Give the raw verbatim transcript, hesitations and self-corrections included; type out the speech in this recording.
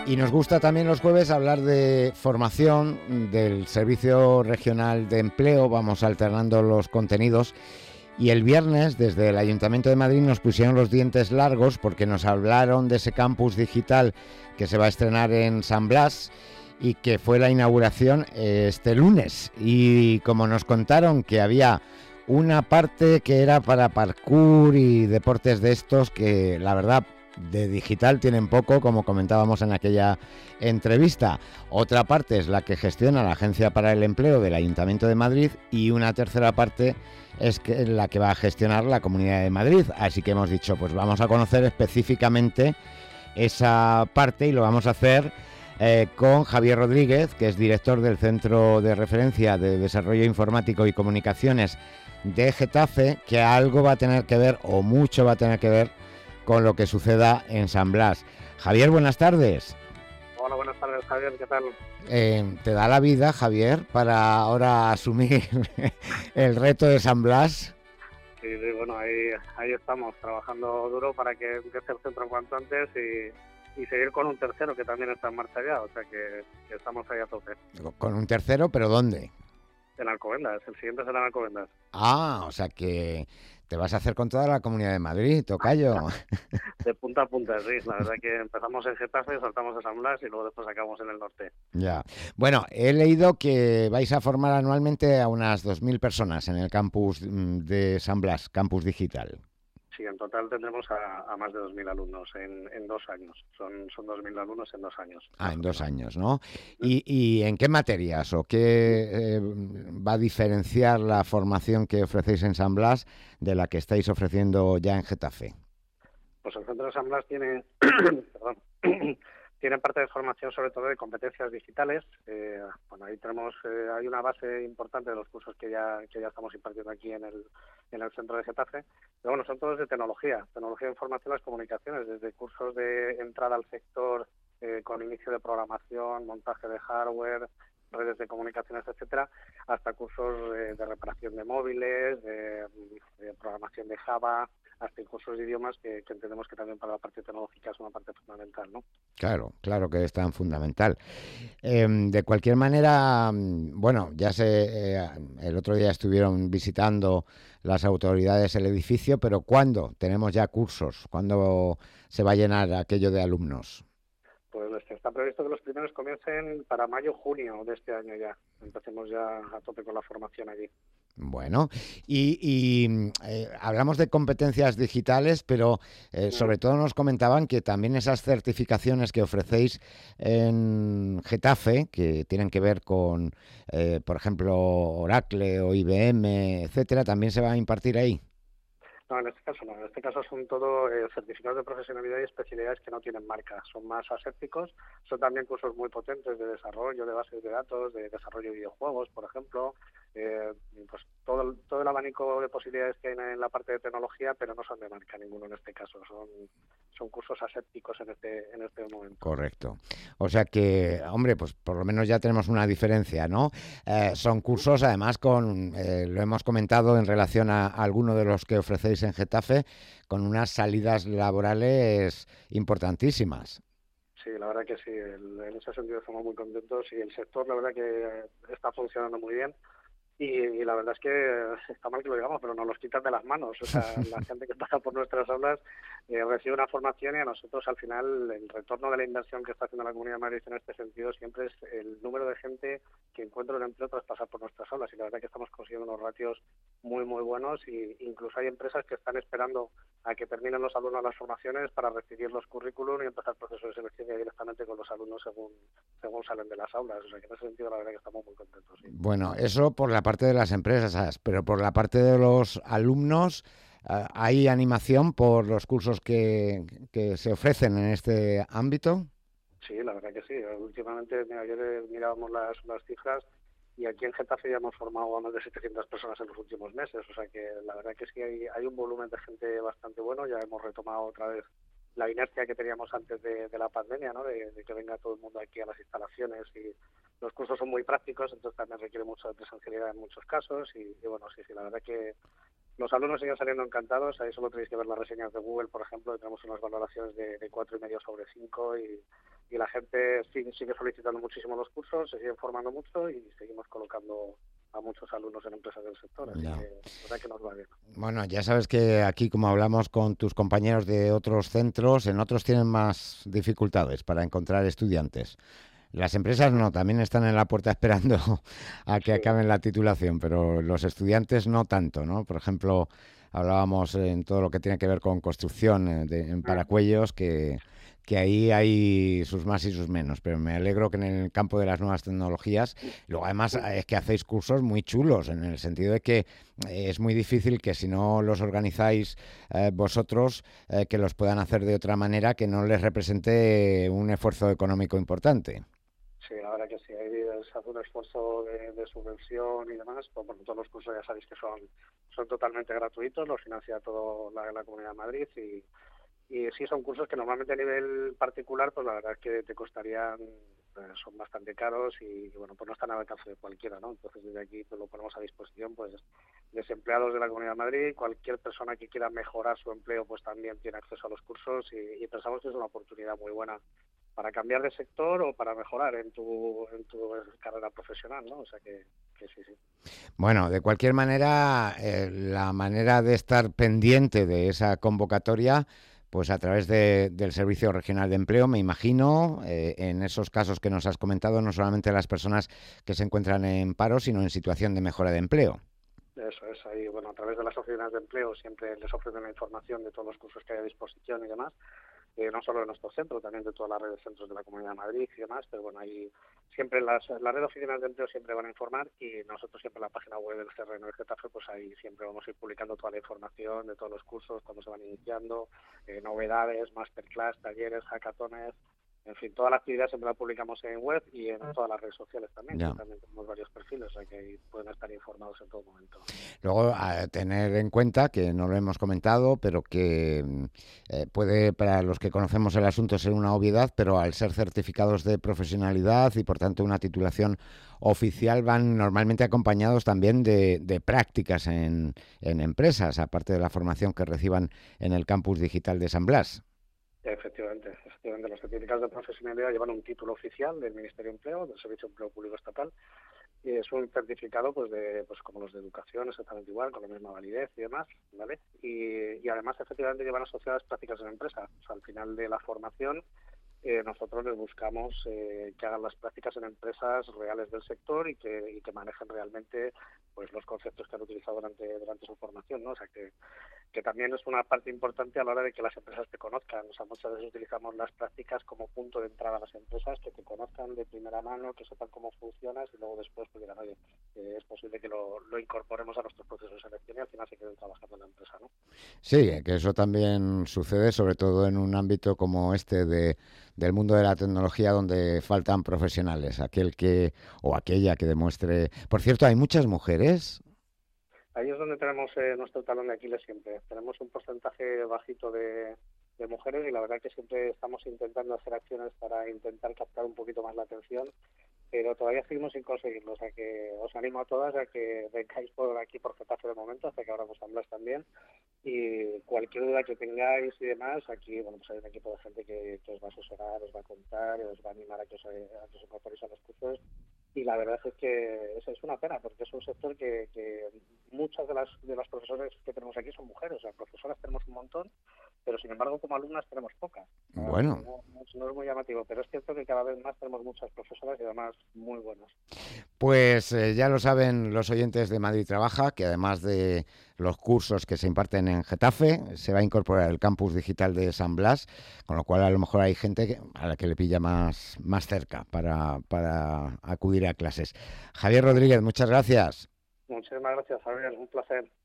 Y nos gusta también los jueves hablar de formación del Servicio Regional de Empleo. Vamos alternando los contenidos. Y el viernes, desde el Ayuntamiento de Madrid, nos pusieron los dientes largos porque nos hablaron de ese campus digital que se va a estrenar en San Blas y que fue la inauguración este lunes. Y como nos contaron que había una parte que era para parkour y deportes de estos, que la verdad de digital tienen poco, como comentábamos en aquella entrevista. Otra parte es la que gestiona la Agencia para el Empleo del Ayuntamiento de Madrid y una tercera parte es que la que va a gestionar la Comunidad de Madrid. Así que hemos dicho, pues vamos a conocer específicamente esa parte y lo vamos a hacer eh, con Javier Rodríguez, que es director del Centro de Referencia de Desarrollo Informático y Comunicaciones de Getafe, que algo va a tener que ver, o mucho va a tener que ver, con lo que suceda en San Blas. Javier, buenas tardes. Hola, buenas tardes, Javier, ¿qué tal? Eh, ¿Te da la vida, Javier, para ahora asumir el reto de San Blas? Sí, sí, bueno, ahí, ahí estamos, trabajando duro para que empiece el centro cuanto antes y, y seguir con un tercero que también está en marcha ya, o sea que, que estamos ahí a tope. Con un tercero, ¿pero dónde? En Alcobendas, el siguiente será en Alcobendas. Ah, o sea que te vas a hacer con toda la Comunidad de Madrid, tocayo. De punta a punta, sí. La verdad que empezamos en Getafe, saltamos a San Blas y luego después acabamos en el norte. Ya. Bueno, he leído que vais a formar anualmente a unas dos mil personas en el campus de San Blas, campus digital. Sí, en total tendremos a, a más de dos mil alumnos en, en dos años. Son, son dos mil alumnos en dos años. Ah, en dos años, ¿no? ¿Y, y en qué materias o qué eh, va a diferenciar la formación que ofrecéis en San Blas de la que estáis ofreciendo ya en Getafe? Pues el Centro de San Blas tiene, perdón, tiene parte de formación sobre todo de competencias digitales. Eh, bueno, ahí tenemos, eh, hay una base importante de los cursos que ya que ya estamos impartiendo aquí en el en el centro de Getafe. Pero bueno, son todos de tecnología, tecnología de información y las comunicaciones, desde cursos de entrada al sector eh, con inicio de programación, montaje de hardware, redes de comunicaciones, etcétera, hasta cursos eh, de reparación de móviles, de, de programación de Java, hasta cursos de idiomas que, que entendemos que también para la parte tecnológica es una parte fundamental, ¿no? Claro, claro que es tan fundamental. Eh, de cualquier manera, bueno, ya sé, eh, el otro día estuvieron visitando las autoridades el edificio, pero ¿cuándo tenemos ya cursos? ¿Cuándo se va a llenar aquello de alumnos? Pues está previsto que los primeros comiencen para mayo-junio de este año ya. Empecemos ya a tope con la formación allí. Bueno, y, y eh, hablamos de competencias digitales, pero eh, sobre todo nos comentaban que también esas certificaciones que ofrecéis en Getafe, que tienen que ver con, eh, por ejemplo, Oracle o I B M, etcétera, también se va a impartir ahí. No, en este caso no. En este caso son todo eh, certificados de profesionalidad y especialidades que no tienen marca. Son más asépticos. Son también cursos muy potentes de desarrollo de bases de datos, de desarrollo de videojuegos, por ejemplo. Eh, pues todo el, todo el abanico de posibilidades que hay en la parte de tecnología, pero no son de marca ninguno en este caso. Son son cursos asépticos en este en este momento. Correcto. O sea que, hombre, pues por lo menos ya tenemos una diferencia, ¿no? Eh, son cursos, además, con eh, lo hemos comentado en relación a, a alguno de los que ofrecéis en Getafe, con unas salidas laborales importantísimas. Sí, la verdad que sí. El, en ese sentido estamos muy contentos y el sector, la verdad que está funcionando muy bien. Y, y la verdad es que está mal que lo digamos, pero nos los quitan de las manos. O sea, la gente que pasa por nuestras aulas eh, recibe una formación y a nosotros al final el retorno de la inversión que está haciendo la Comunidad de Madrid en este sentido siempre es el número de gente que encuentra un empleo tras pasar por nuestras aulas. Y la verdad que estamos consiguiendo unos ratios muy, muy buenos y incluso hay empresas que están esperando a que terminen los alumnos las formaciones para recibir los currículum y empezar el proceso de selección ya directamente con los alumnos según según salen de las aulas. O sea, que en ese sentido la verdad que estamos muy contentos. Sí. Bueno, eso por la parte de las empresas, pero por la parte de los alumnos, ¿hay animación por los cursos que, que se ofrecen en este ámbito? Sí, la verdad que sí. Últimamente, mira, ayer mirábamos las, las cifras y aquí en Getafe ya hemos formado a más de setecientas personas en los últimos meses. O sea que la verdad que sí hay, hay un volumen de gente bastante bueno. Ya hemos retomado otra vez la inercia que teníamos antes de, de la pandemia, ¿no? De, de que venga todo el mundo aquí a las instalaciones y los cursos son muy prácticos, entonces también requiere mucho de presencialidad en muchos casos y, y bueno, sí, sí, la verdad que los alumnos siguen saliendo encantados. Ahí solo tenéis que ver las reseñas de Google, por ejemplo, tenemos unas valoraciones de, de cuatro y medio sobre cinco y y la gente sigue, sigue solicitando muchísimo los cursos, se siguen formando mucho y seguimos colocando a muchos alumnos en empresas del sector, así Ya. que la verdad que nos va bien. Bueno, ya sabes que aquí, como hablamos con tus compañeros de otros centros, en otros tienen más dificultades para encontrar estudiantes. Las empresas no, también están en la puerta esperando a que Sí, acaben la titulación, pero los estudiantes no tanto, ¿no? Por ejemplo, hablábamos en todo lo que tiene que ver con construcción eh, de, en mm, paracuellos, que, que ahí hay sus más y sus menos, pero me alegro que en el campo de las nuevas tecnologías, luego además mm, eh, es que hacéis cursos muy chulos, en el sentido de que eh, es muy difícil que si no los organizáis eh, vosotros, eh, que los puedan hacer de otra manera que no les represente un esfuerzo económico importante. sí, la verdad que sí, ahí se hace un esfuerzo de, de subvención y demás, pues bueno, todos los cursos ya sabéis que son, son totalmente gratuitos, los financia todo la, la Comunidad de Madrid y, y sí son cursos que normalmente a nivel particular, pues la verdad es que te costarían, eh, son bastante caros y, y, bueno, pues no están al alcance de cualquiera, ¿no? Entonces desde aquí pues lo ponemos a disposición, pues desempleados de la Comunidad de Madrid, cualquier persona que quiera mejorar su empleo, pues también tiene acceso a los cursos y, y pensamos que es una oportunidad muy buena para cambiar de sector o para mejorar en tu, en tu carrera profesional, ¿no? O sea que, que sí, sí. Bueno, de cualquier manera, eh, la manera de estar pendiente de esa convocatoria, pues a través de- del Servicio Regional de Empleo, me imagino, eh, en esos casos que nos has comentado, no solamente las personas que se encuentran en paro, sino en situación de mejora de empleo. Eso es, ahí, bueno, a través de las oficinas de empleo siempre les ofrecen la información de todos los cursos que hay a disposición y demás, eh, no solo de nuestro centro, también de toda la red de centros de la Comunidad de Madrid y demás, pero bueno, ahí siempre las, la red de oficinas de empleo siempre van a informar y nosotros siempre en la página web del C R N de Getafe, pues ahí siempre vamos a ir publicando toda la información de todos los cursos, cuando se van iniciando, eh, novedades, masterclass, talleres, hackatones, en fin, toda la actividad siempre la publicamos en web y en todas las redes sociales también, que Ya. también tenemos varios perfiles, o sea que ahí pueden estar informados en todo momento. Luego, a tener en cuenta que no lo hemos comentado, pero que mm, eh, puede, para los que conocemos el asunto, ser una obviedad, pero al ser certificados de profesionalidad y por tanto una titulación oficial, van normalmente acompañados también de, de prácticas en, en empresas, aparte de la formación que reciban en el campus digital de San Blas. Efectivamente, efectivamente, los certificados de profesionalidad llevan un título oficial del Ministerio de Empleo, del Servicio de Empleo Público Estatal, y es un certificado pues de pues como los de educación, exactamente igual, con la misma validez y demás, ¿vale? Y, y además efectivamente llevan asociadas prácticas en empresa. O sea, al final de la formación eh, nosotros les buscamos eh, que hagan las prácticas en empresas reales del sector y que, y que manejen realmente pues los conceptos que han utilizado durante durante su formación, ¿no? O sea que que también es una parte importante a la hora de que las empresas te conozcan. O sea, muchas veces utilizamos las prácticas como punto de entrada a las empresas, que te conozcan de primera mano, que sepan cómo funcionas y luego después pues digan, oye, eh, es posible que lo, lo incorporemos a nuestros procesos de selección y al final se queden trabajando en la empresa, ¿no? Sí, que eso también sucede, sobre todo en un ámbito como este de, del mundo de la tecnología, donde faltan profesionales, aquel que o aquella que demuestre. Por cierto, hay muchas mujeres. Ahí es donde tenemos eh, nuestro talón de Aquiles siempre. Tenemos un porcentaje bajito de, de mujeres y la verdad que siempre estamos intentando hacer acciones para intentar captar un poquito más la atención, pero todavía seguimos sin conseguirlo. O sea que os animo a todas a que vengáis por aquí por Getafe de momento, hasta que abramos San Blas también. Y cualquier duda que tengáis y demás, aquí bueno pues hay un equipo de gente que, que os va a asesorar, os va a contar, os va a animar a que os, a que os incorporéis a los cursos. Y la verdad es que es, es una pena, porque es un sector que, que muchas de las de las profesores que tenemos aquí son mujeres. O sea, profesoras tenemos un montón, pero sin embargo como alumnas tenemos pocas. O sea, Bueno, no, no, no es muy llamativo, pero es cierto que cada vez más tenemos muchas profesoras y además muy buenas. pues eh, ya lo saben los oyentes de Madrid Trabaja, que además de los cursos que se imparten en Getafe, se va a incorporar el campus digital de San Blas, con lo cual a lo mejor hay gente que- a la que le pilla más, más cerca para, para acudir a clases. Javier Rodríguez, muchas gracias. Muchísimas gracias, Javier, un placer.